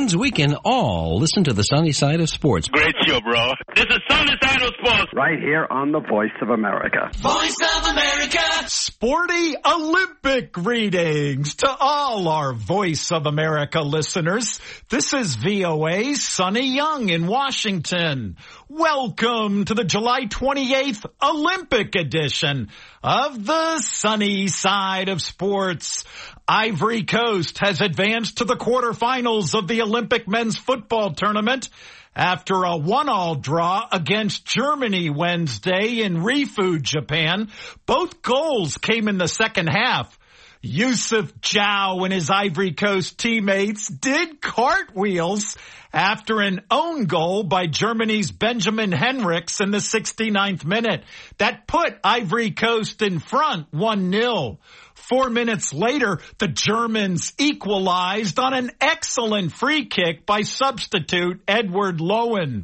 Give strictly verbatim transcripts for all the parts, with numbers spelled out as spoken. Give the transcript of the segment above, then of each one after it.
means we can all listen to the sunny side of sports. Great show, bro. This is Sunny Side of Sports. Right here on the Voice of America. Voice of America. Sporty Olympic greetings to all our Voice of America listeners. This is V O A's Sonny Young in Washington. Welcome to the July twenty-eighth Olympic edition of the Sunny Side of Sports. Ivory Coast has advanced to the quarterfinals of the Olympic men's football tournament after a one-all draw against Germany Wednesday in Rifu, Japan. Both goals came in the second half. Yusuf Zhao and his Ivory Coast teammates did cartwheels after an own goal by Germany's Benjamin Henrichs in the sixty-ninth minute. That put Ivory Coast in front one nil. Four minutes later, the Germans equalized on an excellent free kick by substitute Edward Lowen.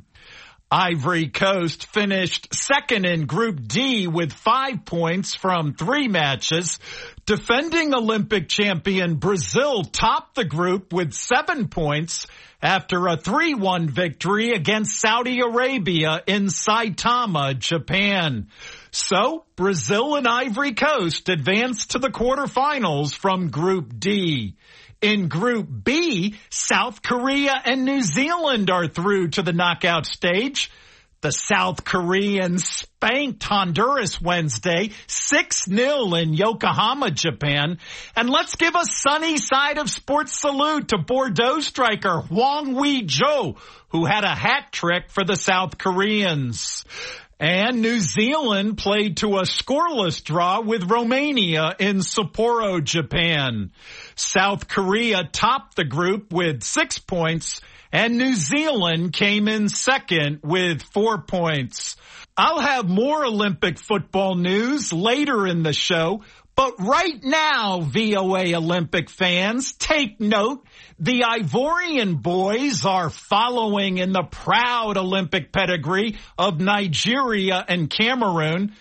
Ivory Coast finished second in Group D with five points from three matches. Defending Olympic champion Brazil topped the group with seven points after a three one victory against Saudi Arabia in Saitama, Japan. So, Brazil and Ivory Coast advanced to the quarterfinals from Group D. In Group B, South Korea and New Zealand are through to the knockout stage. The South Koreans spanked Honduras Wednesday six nil in Yokohama, Japan. And let's give a sunny side of sports salute to Bordeaux striker Hwang Wee-jo, who had a hat trick for the South Koreans. And New Zealand played to a scoreless draw with Romania in Sapporo, Japan. South Korea topped the group with six points, and New Zealand came in second with four points. I'll have more Olympic football news later in the show, but right now, V O A Olympic fans, take note. The Ivorian boys are following in the proud Olympic pedigree of Nigeria and Cameroon.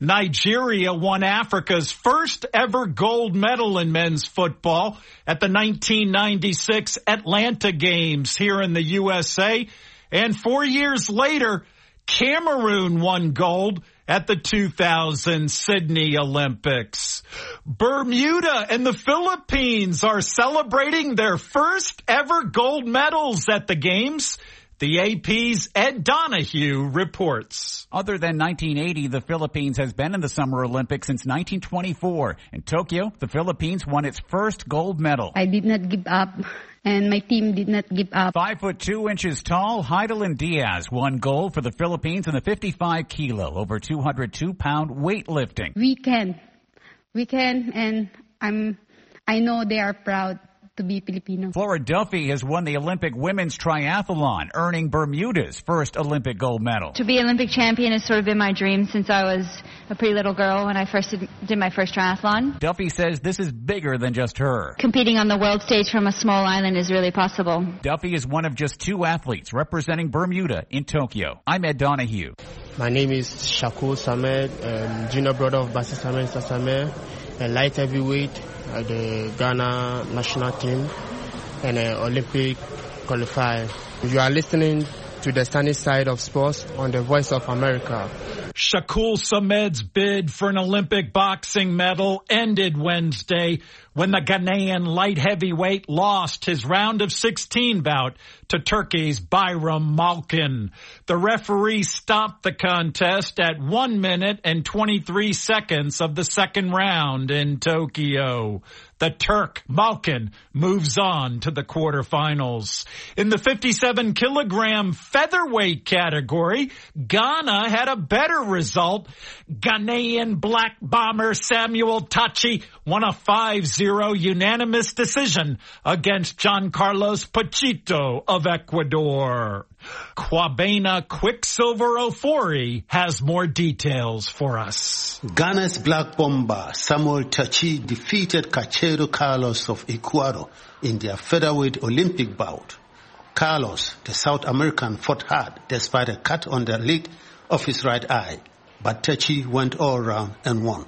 Nigeria won Africa's first ever gold medal in men's football at the nineteen ninety-six Atlanta Games here in the U S A. And four years later, Cameroon won gold at the two thousand Sydney Olympics. Bermuda and the Philippines are celebrating their first ever gold medals at the Games. The A P's Ed Donahue reports. Other than nineteen eighty, the Philippines has been in the Summer Olympics since nineteen twenty-four. In Tokyo, the Philippines won its first gold medal. I did not give up, and my team did not give up. Five foot two inches tall, Heidelin Diaz won gold for the Philippines in the fifty-five kilo, over two hundred two pound weightlifting. We can. We can, and I'm, I know they are proud to be Filipino. Flora Duffy has won the Olympic women's triathlon, earning Bermuda's first Olympic gold medal. To be Olympic champion has sort of been my dream since I was a pretty little girl when I first did, did my first triathlon. Duffy says this is bigger than just her. Competing on the world stage from a small island is really possible. Duffy is one of just two athletes representing Bermuda in Tokyo. I'm Ed Donahue. My name is Shakur Samed, um, junior brother of Basi Samed Sasamed, a light heavyweight at the Ghana national team and an Olympic qualifier. You are listening to the sunny side of sports on the Voice of America. Shakur Samed's bid for an Olympic boxing medal ended Wednesday when the Ghanaian light heavyweight lost his round of sixteen bout to Turkey's Bayram Malkin. The referee stopped the contest at one minute and twenty-three seconds of the second round in Tokyo. The Turk, Malkin, moves on to the quarterfinals. In the fifty-seven kilogram featherweight category, Ghana had a better result. Ghanaian black bomber Samuel Tachi won a five zero unanimous decision against Giancarlos Pachito of Ecuador. Kwabena Quicksilver Ofori has more details for us. Ghana's black bomber Samuel Tachi defeated Cachero Carlos of Ecuador in their featherweight Olympic bout. Carlos, the South American, fought hard despite a cut on the lid of his right eye, but Tachi went all round and won.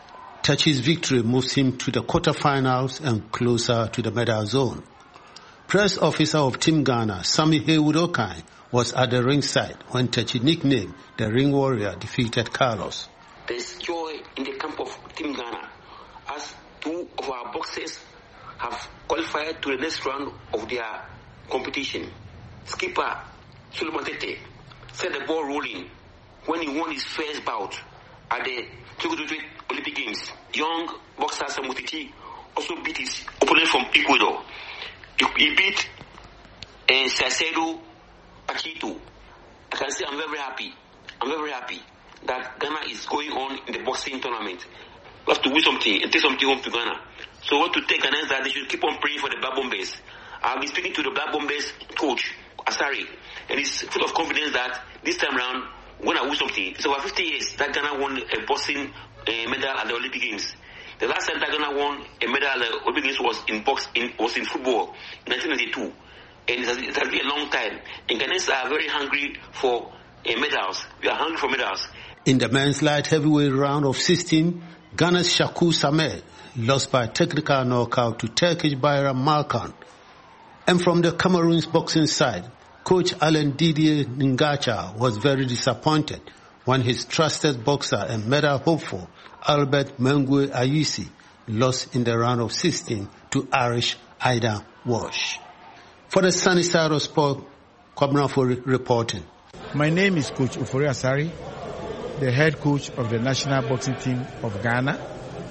Tachi's victory moves him to the quarterfinals and closer to the medal zone. Press officer of Team Ghana, Sammy Haywood Okai, was at the ringside when Tachi, nicknamed the Ring Warrior, defeated Carlos. There's joy in the camp of Team Ghana as two of our boxers have qualified to the next round of their competition. Skipper Solomon Tete set the ball rolling when he won his first bout at the twenty twenty-three Olympic Games. Young boxer Samuel Titi also beat his opponent from Ecuador. He, he beat uh, Salcedo Achito. I can say I'm very, very happy. I'm very, very happy that Ghana is going on in the boxing tournament. We have to win something and take something home to Ghana. So I want to take Ghana that they should keep on praying for the Black Bombers. I've been speaking to the Black Bombers coach, Asari, and he's full of confidence that this time around, we're going to win something. It's over fifty years that Ghana won a boxing uh, medal at the Olympic Games. The last time that Ghana won a medal at the Olympic Games was in box, in, was in football in nineteen ninety-two. And it has, it has been a long time. And Ghanaians are very hungry for uh, medals. We are hungry for medals. In the men's light heavyweight round of sixteen, Ghana's Shakur Samed lost by technical knockout to Turkish Bayram Malkan. And from the Cameroon's boxing side, coach Alain Didier Ngacha was very disappointed when his trusted boxer and medal hopeful Albert Mengue Ayusi lost in the round of sixteen to Irish Ida Walsh. For the sunny side of sport, Kwabena for reporting. My name is Coach Ufori Asari, the head coach of the national boxing team of Ghana.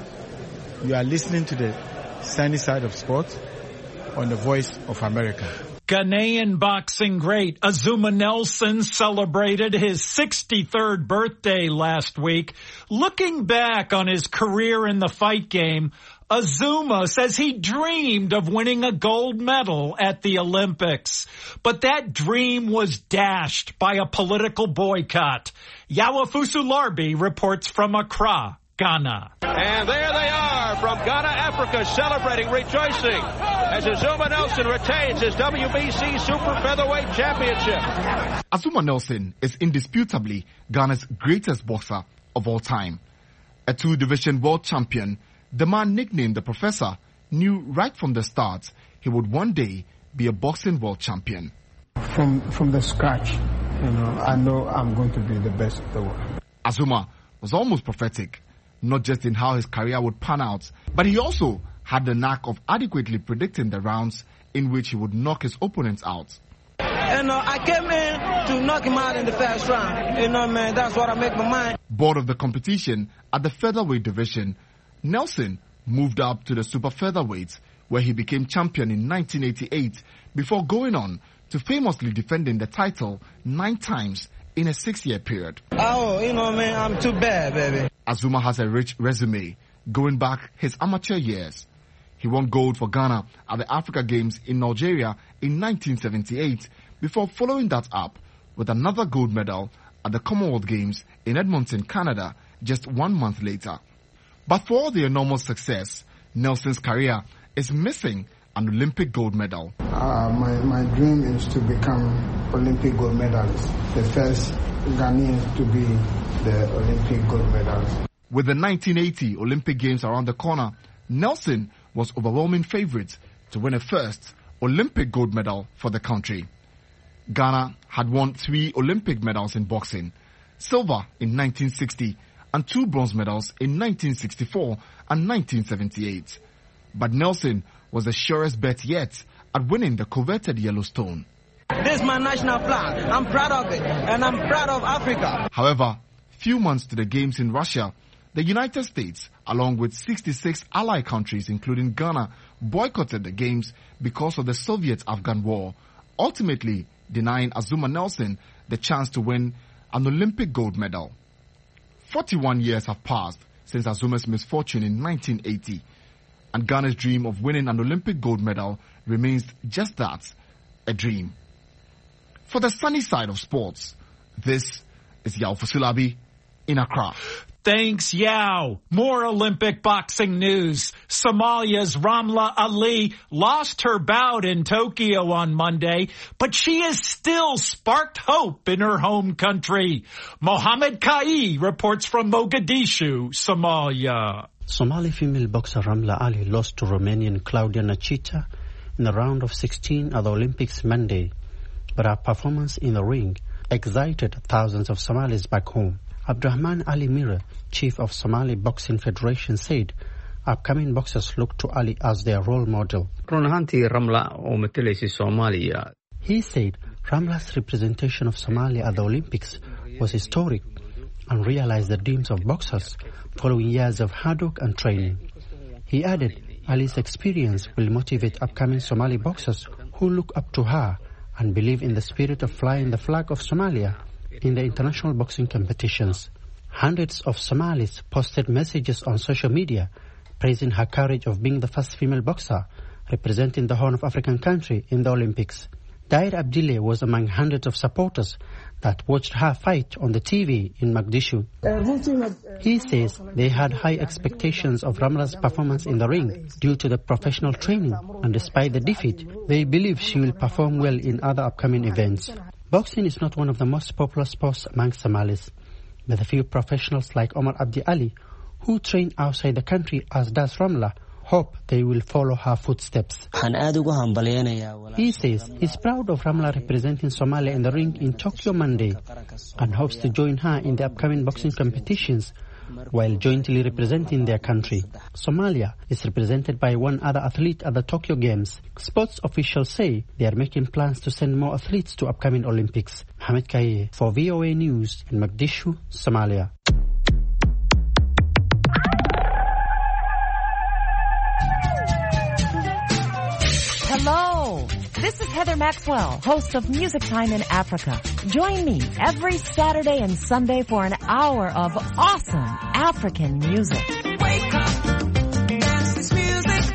You are listening to the sunny side of sport on the Voice of America. Ghanaian boxing great Azuma Nelson celebrated his sixty-third birthday last week. Looking back on his career in the fight game, Azuma says he dreamed of winning a gold medal at the Olympics. But that dream was dashed by a political boycott. Yawafusu Larbi reports from Accra, Ghana. And there they are from Ghana, Africa, celebrating, rejoicing as Azuma Nelson retains his W B C Super Featherweight Championship. Azuma Nelson is indisputably Ghana's greatest boxer of all time. A two-division world champion, the man nicknamed the Professor knew right from the start he would one day be a boxing world champion. From from the scratch, you know, I know I'm going to be the best of the world. Azuma was almost prophetic, not just in how his career would pan out, but he also had the knack of adequately predicting the rounds in which he would knock his opponents out. And uh, I came in to knock him out in the first round. You know, man, that's what I make my mind. Bored of the competition at the featherweight division, Nelson moved up to the super featherweight, where he became champion in nineteen eighty-eight before going on to famously defending the title nine times in a six-year period. Oh, you know, man, I'm too bad, baby. Azuma has a rich resume going back his amateur years. He won gold for Ghana at the Africa Games in Nigeria in nineteen seventy-eight before following that up with another gold medal at the Commonwealth Games in Edmonton, Canada, just one month later. But for all the enormous success, Nelson's career is missing an Olympic gold medal. Uh, my, my dream is to become Olympic gold medalist, the first Ghanaian to be the Olympic gold medalist. With the nineteen eighty Olympic Games around the corner, Nelson was overwhelming favourite to win a first Olympic gold medal for the country. Ghana had won three Olympic medals in boxing, silver in nineteen sixty and two bronze medals in nineteen sixty-four and nineteen seventy-eight. But Nelson was the surest bet yet at winning the coveted Yellowstone. This is my national flag. I'm proud of it, and I'm proud of Africa. However, few months to the Games in Russia, the United States, along with sixty-six allied countries, including Ghana, boycotted the Games because of the Soviet-Afghan War, ultimately denying Azuma Nelson the chance to win an Olympic gold medal. forty-one years have passed since Azuma's misfortune in nineteen eighty, and Ghana's dream of winning an Olympic gold medal remains just that, a dream. For the sunny side of sports, this is Yao Fusulabi in Accra. Thanks, Yao. More Olympic boxing news. Somalia's Ramla Ali lost her bout in Tokyo on Monday, but she has still sparked hope in her home country. Mohammed Kai reports from Mogadishu, Somalia. Somali female boxer Ramla Ali lost to Romanian Claudia Nachita in the round of sixteen at the Olympics Monday, but our performance in the ring excited thousands of Somalis back home. Abdurrahman Ali Mira, chief of Somali Boxing Federation, said upcoming boxers look to Ali as their role model. He said Ramla's representation of Somalia at the Olympics was historic and realized the dreams of boxers following years of hard work and training. He added Ali's experience will motivate upcoming Somali boxers who look up to her and believe in the spirit of flying the flag of Somalia in the international boxing competitions. Hundreds of Somalis posted messages on social media praising her courage of being the first female boxer representing the Horn of African country in the Olympics. Dair Abdille was among hundreds of supporters that watched her fight on the T V in Mogadishu. He says they had high expectations of Ramla's performance in the ring due to the professional training, and despite the defeat, they believe she will perform well in other upcoming events. Boxing is not one of the most popular sports among Somalis, but a few professionals like Omar Abdi Ali, who train outside the country as does Ramla, hope they will follow her footsteps. He says he's proud of Ramla representing Somalia in the ring in Tokyo Monday and hopes to join her in the upcoming boxing competitions while jointly representing their country. Somalia is represented by one other athlete at the Tokyo Games. Sports officials say they are making plans to send more athletes to upcoming Olympics. Hamid Kaye for V O A News in Mogadishu, Somalia. Hello, this is Heather Maxwell, host of Music Time in Africa. Join me every Saturday and Sunday for an hour of awesome African music. Wake up, dance this music.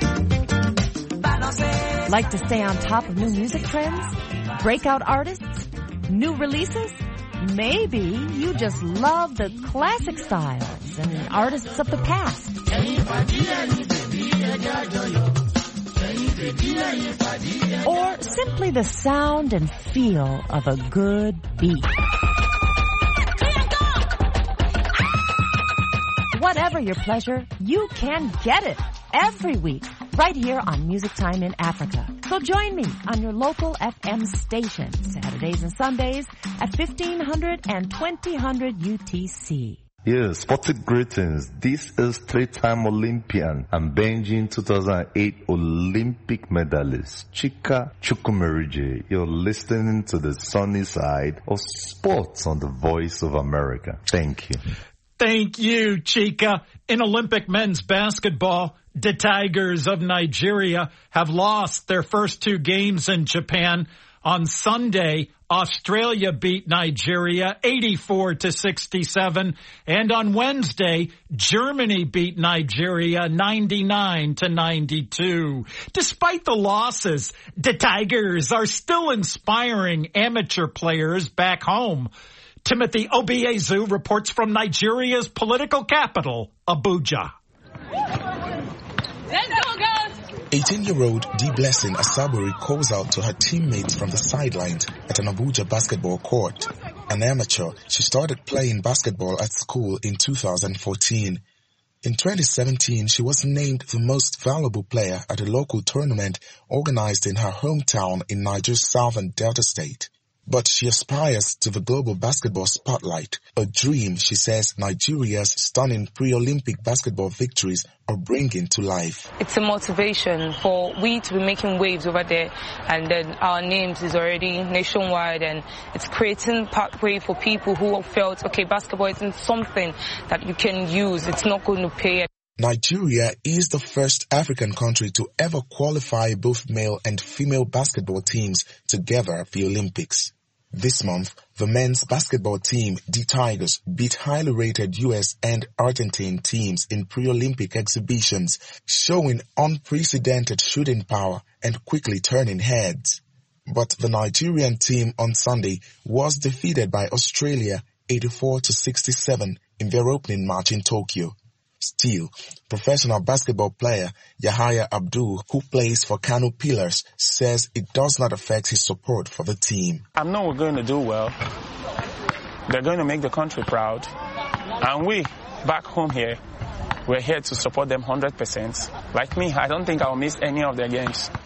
Like to stay on top of new music trends? Breakout artists? New releases? Maybe you just love the classic styles and artists of the past. Or simply the sound and feel of a good beat. Whatever your pleasure, you can get it every week right here on Music Time in Africa. So join me on your local F M station, Saturdays and Sundays at fifteen hundred and twenty hundred U T C. Yes, sporting greetings. This is three-time Olympian and Beijing two thousand eight Olympic medalist, Chika Chukwumerije. You're listening to the sunny side of sports on the Voice of America. Thank you. Thank you, Chika. In Olympic men's basketball, the Tigers of Nigeria have lost their first two games in Japan. On Sunday, Australia beat Nigeria eighty-four to sixty-seven, and on Wednesday, Germany beat Nigeria ninety-nine to ninety-two. Despite the losses, the Tigers are still inspiring amateur players back home. Timothy Obiezu reports from Nigeria's political capital, Abuja. Let's go, girls! eighteen-year-old D. Blessing Asaburi calls out to her teammates from the sidelines at an Abuja basketball court. An amateur, she started playing basketball at school in two thousand fourteen. In twenty seventeen, she was named the most valuable player at a local tournament organized in her hometown in Niger's southern Delta State. But she aspires to the global basketball spotlight, a dream she says Nigeria's stunning pre-Olympic basketball victories are bringing to life. It's a motivation for we to be making waves over there, and then our names is already nationwide, and it's creating pathway for people who felt, okay, basketball isn't something that you can use, it's not going to pay. Nigeria is the first African country to ever qualify both male and female basketball teams together at the Olympics. This month, the men's basketball team, the Tigers, beat highly rated U S and Argentine teams in pre-Olympic exhibitions, showing unprecedented shooting power and quickly turning heads. But the Nigerian team on Sunday was defeated by Australia eighty-four to sixty-seven in their opening match in Tokyo. Still, professional basketball player Yahaya Abdul, who plays for Kano Pillars, says it does not affect his support for the team. I know we're going to do well. They're going to make the country proud. And we, back home here, we're here to support them one hundred percent. Like me, I don't think I'll miss any of their games.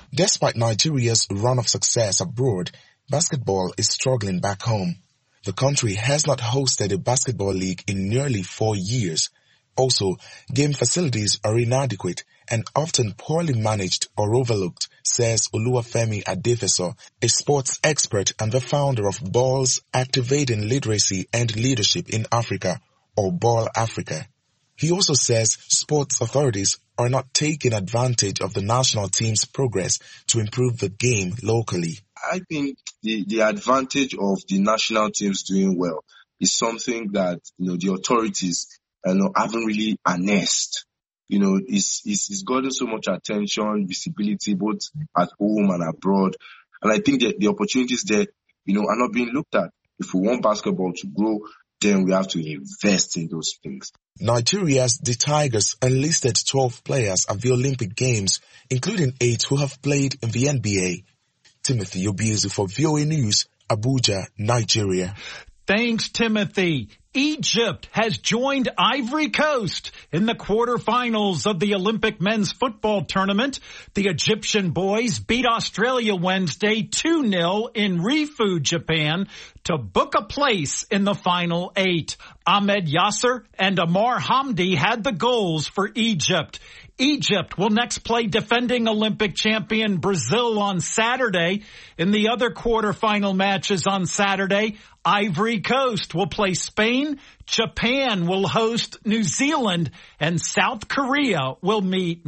Despite Nigeria's run of success abroad, basketball is struggling back home. The country has not hosted a basketball league in nearly four years. Also, game facilities are inadequate and often poorly managed or overlooked, says Oluwafemi Adefeso, a sports expert and the founder of Balls Activating Literacy and Leadership in Africa, or Ball Africa. He also says sports authorities are not taking advantage of the national team's progress to improve the game locally. I think the, the advantage of the national teams doing well is something that, you know, the authorities you know, haven't really harnessed. You know, it's, it's, it's gotten so much attention, visibility, both at home and abroad. And I think that the opportunities there, you know, are not being looked at. If we want basketball to grow, then we have to invest in those things. Nigeria's The Tigers enlisted twelve players at the Olympic Games, including eight who have played in the N B A. Timothy Obiezu for V O A News, Abuja, Nigeria. Thanks, Timothy. Egypt has joined Ivory Coast in the quarterfinals of the Olympic men's football tournament. The Egyptian boys beat Australia Wednesday two nil in Rifu, Japan, to book a place in the final eight. Ahmed Yasser and Amar Hamdi had the goals for Egypt. Egypt will next play defending Olympic champion Brazil on Saturday. In the other quarterfinal matches on Saturday, Ivory Coast will play Spain, Japan will host New Zealand, and South Korea will meet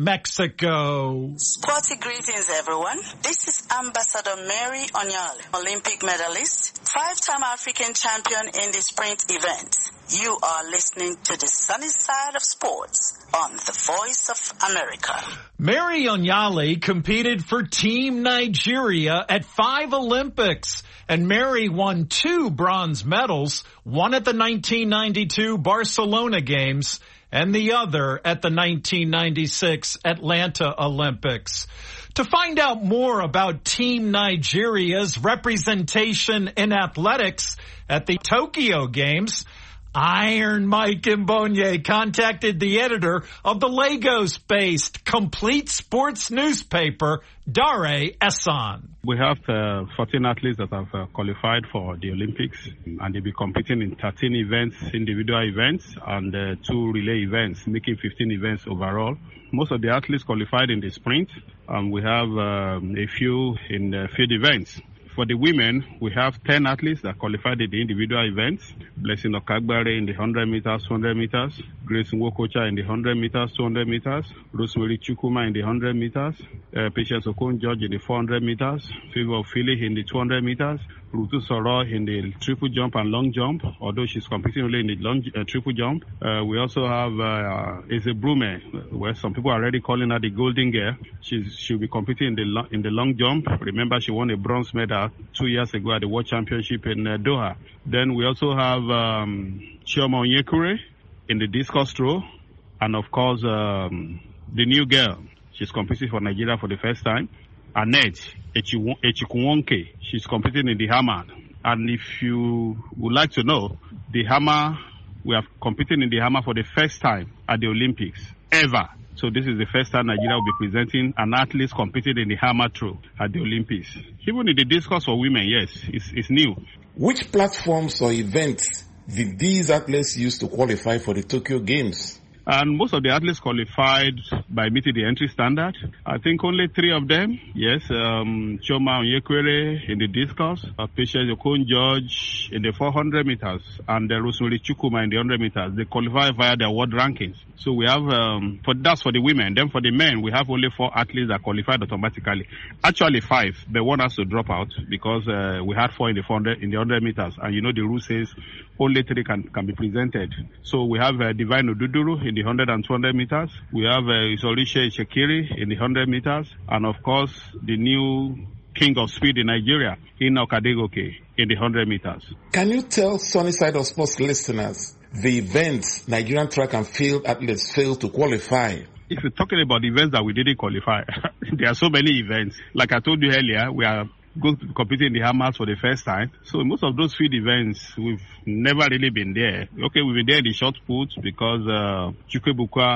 Mexico. Sporty greetings, everyone. This is Ambassador Mary Onyale, Olympic medalist, five-time African champion in the sprint event. You are listening to the sunny side of sports on the Voice of America. Mary Onyale competed for Team Nigeria at five Olympics, and Mary won two bronze medals, one at the nineteen ninety-two Barcelona Games and the other at the nineteen ninety-six Atlanta Olympics. To find out more about Team Nigeria's representation in athletics at the Tokyo Games, Iron Mike Mbonye contacted the editor of the Lagos-based Complete Sports newspaper, Dare Esson. We have uh, fourteen athletes that have uh, qualified for the Olympics, and they'll be competing in thirteen events, individual events, and uh, two relay events, making fifteen events overall. Most of the athletes qualified in the sprint, and we have um, a few in the field events. For the women, we have ten athletes that qualified in the individual events. Blessing Okagbare in the one hundred meters, two hundred meters. Grace Nwokocha in the one hundred meters, two hundred meters. Rosemary Chukuma in the one hundred meters. Uh, Patience Okon George in the four hundred meters. Favor Philly in the two hundred meters. Rutu Soro in the triple jump and long jump, although she's competing only in the long uh, triple jump. Uh, we also have uh, Eze Brume, where some people are already calling her the golden girl. She's, she'll be competing in the, lo- in the long jump. Remember, she won a bronze medal two years ago at the World Championship in uh, Doha. Then we also have um, Chioma Onyekure in the discus throw. And of course, um, the new girl. She's competing for Nigeria for the first time. Annette Echikunwonke. She's competing in the hammer. And if you would like to know, the hammer, we are competing in the hammer for the first time at the Olympics ever. So this is the first time Nigeria will be presenting an athlete competing in the hammer throw at the Olympics. Even in the discus for women, yes, it's, it's new. Which platforms or events did these athletes use to qualify for the Tokyo Games? And most of the athletes qualified by meeting the entry standard. I think only three of them, yes, um, Chioma Onyekure in the discus, uh, Patience Okon George in the four hundred meters, and uh, Rosemary Chukuma in the one hundred meters. They qualify via their world rankings. So we have, um, for that's for the women. Then for the men, we have only four athletes that qualified automatically. Actually five, but one has to drop out because uh, we had four in the four hundred, in the one hundred meters. And you know the rule says only three can, can be presented. So we have uh, Divine Oduduru in the one hundred and two hundred meters. We have uh, Isorishe Shekiri in the one hundred meters. And of course, the new king of speed in Nigeria, Ina Okadegoke, in the one hundred meters. Can you tell Sunny Side of Sports listeners the events Nigerian track and field athletes failed to qualify? If you're talking about events that we didn't qualify, there are so many events. Like I told you earlier, we are going to compete in the hammers for the first time. So most of those field events, we've never really been there. Okay, we've been there in the short put because uh, Chukwuebuka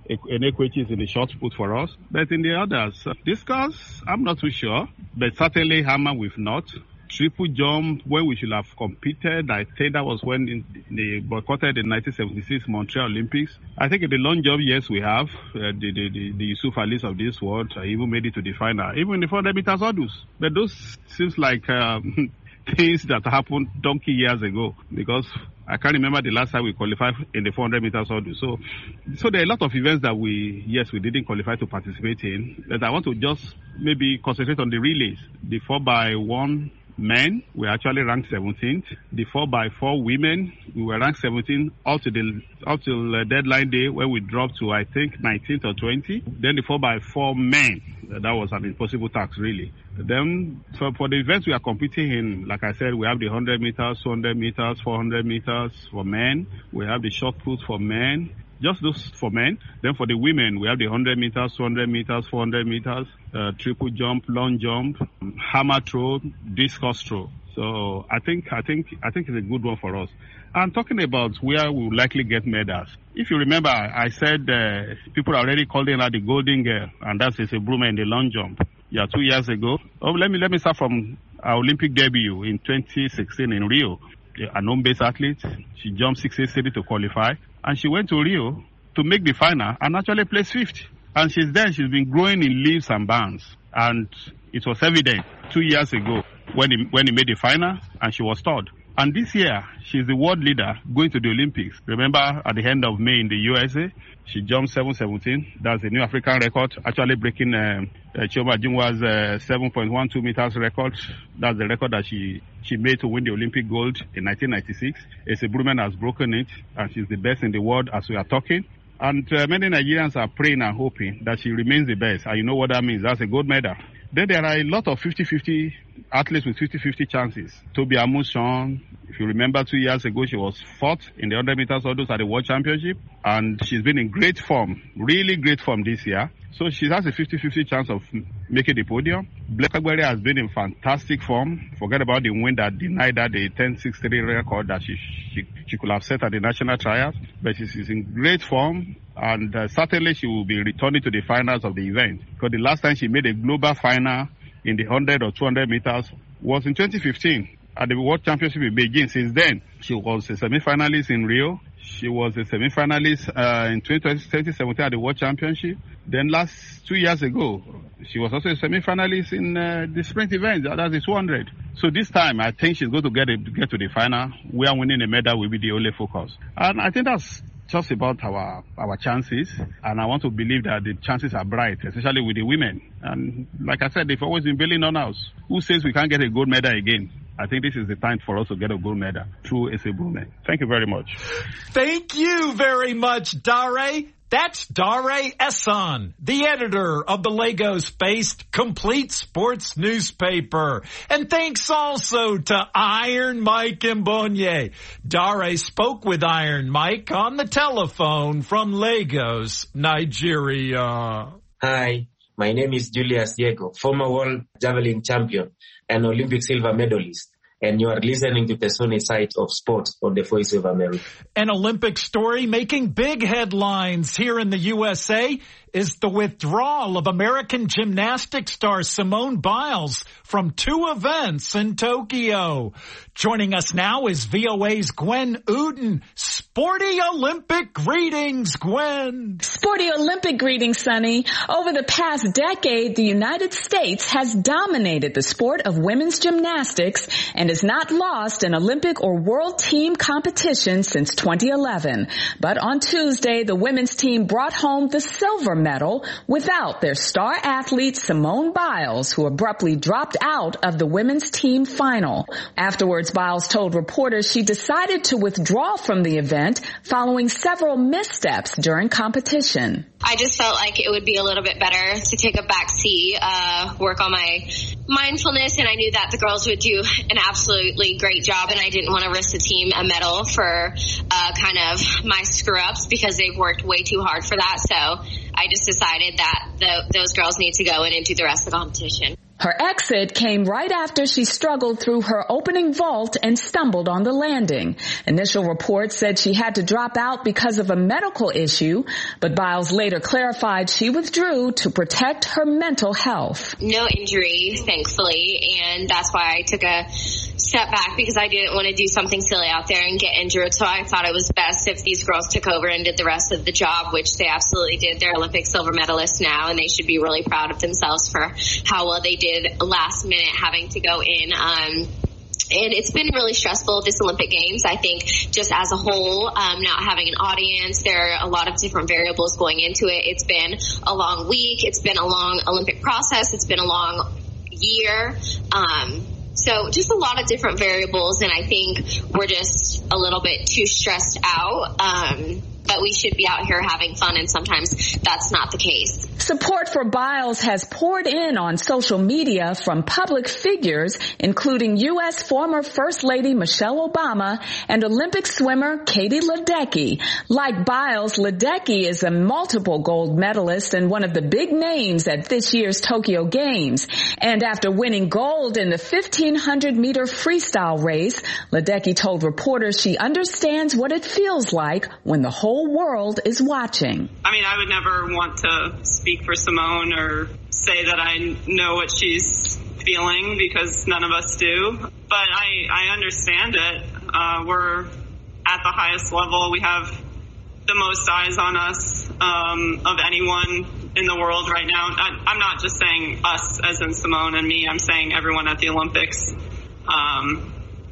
Enekwechi is in the short put for us. But in the others, uh, discus, I'm not too sure. But certainly Hammer we've not. Triple jump, when we should have competed, I think that was when in, they boycotted the nineteen seventy-six Montreal Olympics. I think in the long jump, yes, we have. Uh, the, the, the, the Yusuf Alis of this world uh, even made it to the final. Even in the four hundred meters hurdles. But those seems like um, things that happened donkey years ago. Because I can't remember the last time we qualified in the four hundred meters hurdle. So, so there are a lot of events that we, yes, we didn't qualify to participate in. But I want to just maybe concentrate on the relays. The four by one men, we actually ranked seventeenth. The four by four women, we were ranked seventeenth up to the up till uh, deadline day where we dropped to I think nineteenth or twentieth. Then the four by four men, uh, that was an impossible task really. Then for, for the events we are competing in, like I said, we have the one hundred meters, two hundred meters, four hundred meters for men. We have the short put for men. Just those for men. Then for the women, we have the one hundred meters, two hundred meters, four hundred meters, uh, triple jump, long jump, hammer throw, discus throw. So I think, I think, I think it's a good one for us. And talking about where we will likely get medals. If you remember, I said uh, people are already calling her the golden girl, and that's a Bruma in the long jump. Yeah, two years ago. Oh, let me let me start from our Olympic debut in twenty sixteen in Rio. An home-based athlete. She jumped six eighty to qualify. And she went to Rio to make the final and actually placed fifth. And she's there, she's been growing in leaps and bounds. And it was evident two years ago when he, when he made the final and she was third. And this year, she's the world leader going to the Olympics. Remember, at the end of May in the U S A, she jumped seven seventeen. That's a new African record, actually breaking um, uh, Chioma Ajunwa's uh, seven point one two meters record. That's the record that she, she made to win the Olympic gold in nineteen ninety-six. Ese Brumen has broken it, and she's the best in the world as we are talking. And uh, many Nigerians are praying and hoping that she remains the best. And you know what that means. That's a gold medal. Then there are a lot of fifty fifty athletes with fifty fifty chances. Toby Amuson, if you remember two years ago, she was fourth in the one hundred meters hurdles at the World Championship. And she's been in great form, really great form this year. So she has a fifty fifty chance of making the podium. Blake Agbere has been in fantastic form. Forget about the win that denied her the ten sixty-three record that she, she she could have set at the national trials. But she's in great form. And uh, certainly she will be returning to the finals of the event. Because the last time she made a global final in the one hundred or two hundred meters was in twenty fifteen at the World Championship in Beijing. Since then, she was a semi-finalist in Rio. She was a semi-finalist uh, in twenty seventeen at the World Championship. Then last two years ago, she was also a semi-finalist in uh, the sprint event. That's the two hundred. So this time, I think she's going to get a, get to the final. We are winning a medal will be the only focus. And I think that's just about our our chances, and I want to believe that the chances are bright, especially with the women. And like I said, they've always been bailing on us. Who says we can't get a gold medal again? I think this is the time for us to get a gold medal through Ese Brumen. Thank you very much. Thank you very much, Dare. That's Dare Ehsan, the editor of the Lagos-based Complete Sports newspaper. And thanks also to Iron Mike Mbonye. Dare spoke with Iron Mike on the telephone from Lagos, Nigeria. Hi, my name is Julius Diego, former world javelin champion and Olympic silver medalist. And you are listening to the sunny side of sports on the Voice of America. An Olympic story making big headlines here in the U S A is the withdrawal of American gymnastics star Simone Biles from two events in Tokyo. Joining us now is V O A's Gwen Uden. Sporty Olympic greetings, Gwen. Sporty Olympic greetings, Sonny. Over the past decade, the United States has dominated the sport of women's gymnastics and has not lost an Olympic or world team competition since twenty eleven. But on Tuesday, the women's team brought home the silver medal without their star athlete Simone Biles, who abruptly dropped out of the women's team final. Afterwards, Biles told reporters she decided to withdraw from the event following several missteps during competition. I just felt like it would be a little bit better to take a back seat, uh, work on my mindfulness, and I knew that the girls would do an absolutely great job, and I didn't want to risk the team a medal for uh, kind of my screw-ups because they've worked way too hard for that. So I just decided that the, those girls need to go in and do the rest of the competition. Her exit came right after she struggled through her opening vault and stumbled on the landing. Initial reports said she had to drop out because of a medical issue, but Biles later clarified she withdrew to protect her mental health. No injury, thankfully, and that's why I took a step back because I didn't want to do something silly out there and get injured. So I thought it was best if these girls took over and did the rest of the job, which they absolutely did. They're Olympic silver medalists now, and they should be really proud of themselves for how well they did last minute having to go in. Um, And it's been really stressful, this Olympic Games. I think just as a whole, um, not having an audience, there are a lot of different variables going into it. It's been a long week. It's been a long Olympic process. It's been a long year. Um, so just a lot of different variables. And I think we're just a little bit too stressed out. Um, but we should be out here having fun, and sometimes that's not the case. Support for Biles has poured in on social media from public figures, including U S former First Lady Michelle Obama and Olympic swimmer Katie Ledecky. Like Biles, Ledecky is a multiple gold medalist and one of the big names at this year's Tokyo Games. And after winning gold in the fifteen hundred meter freestyle race, Ledecky told reporters she understands what it feels like when the whole world is watching. I mean, I would never want to speak for Simone or say that I know what she's feeling because none of us do. But I, I understand it. Uh, we're at the highest level. We have the most eyes on us um, of anyone in the world right now. I, I'm not just saying us as in Simone and me. I'm saying everyone at the Olympics. Um,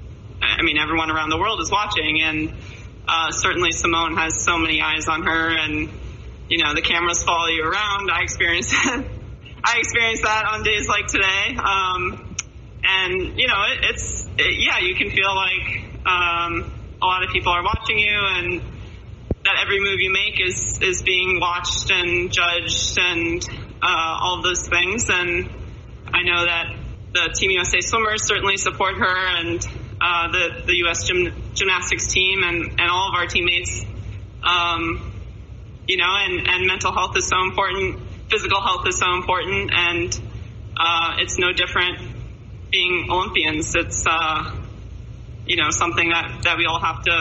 I mean, everyone around the world is watching, and Uh, certainly Simone has so many eyes on her, and, you know, the cameras follow you around. I experience that. I experience that on days like today. Um, and, you know, it, it's, it, yeah, you can feel like um, a lot of people are watching you, and that every move you make is, is being watched and judged and uh, all of those things. And I know that the Team U S A swimmers certainly support her, and Uh, the, the U S gym, gymnastics team and, and all of our teammates, um, you know, and, and mental health is so important. Physical health is so important. And uh, it's no different being Olympians. It's, uh, you know, something that, that we all have to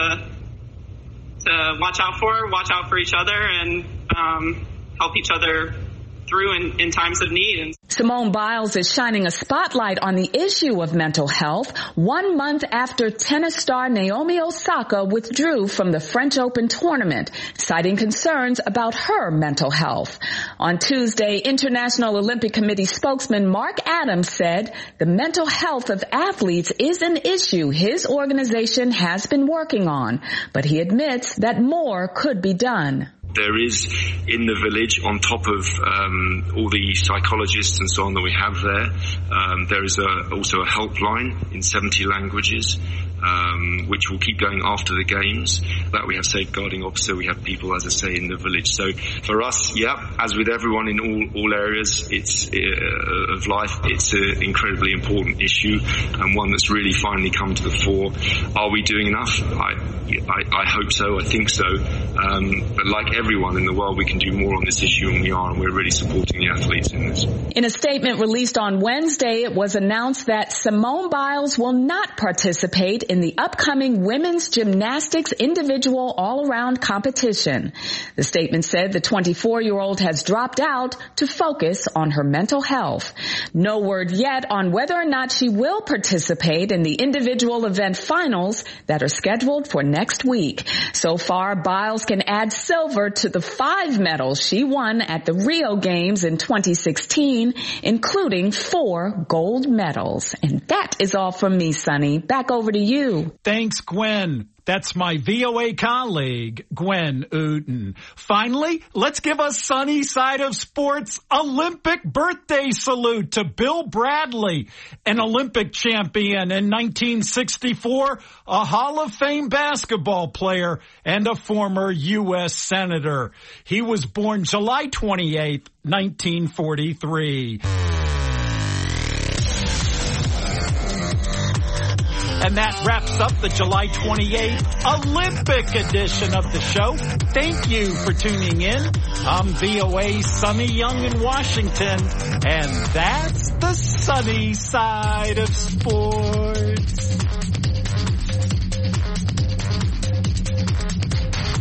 to watch out for, watch out for each other, and um, help each other through in, in times of need. Simone Biles is shining a spotlight on the issue of mental health one month after tennis star Naomi Osaka withdrew from the French Open tournament, citing concerns about her mental health. On Tuesday, International Olympic Committee spokesman Mark Adams said the mental health of athletes is an issue his organization has been working on, but he admits that more could be done. There is in the village, on top of um, all the psychologists and so on that we have there, um, there is a, also a helpline in seventy languages, um, which will keep going after the games. That we have safeguarding officer, we have people, as I say, in the village. So for us, yeah, as with everyone in all, all areas it's uh, of life, it's an incredibly important issue and one that's really finally come to the fore. Are we doing enough? I, I, I hope so. I think so. Um, but like everyone in the world, we can do more on this issue, and we are, and we're really supporting the athletes in this. In a statement released on Wednesday, it was announced that Simone Biles will not participate in the upcoming women's gymnastics individual all-around competition. The statement said the twenty-four-year-old has dropped out to focus on her mental health. No word yet on whether or not she will participate in the individual event finals that are scheduled for next week. So far, Biles can add silver to the five medals she won at the Rio Games in twenty sixteen, including four gold medals. And that is all from me, Sonny. Back over to you. Thanks, Gwen. That's my V O A colleague, Gwen Uden. Finally, let's give a sunny side of sports Olympic birthday salute to Bill Bradley, an Olympic champion in nineteen sixty-four, a Hall of Fame basketball player, and a former U S senator. He was born July twenty-eighth, nineteen forty-three. And that wraps up the July twenty-eighth Olympic edition of the show. Thank you for tuning in. I'm V O A's Sonny Young in Washington, and that's the sunny side of sports.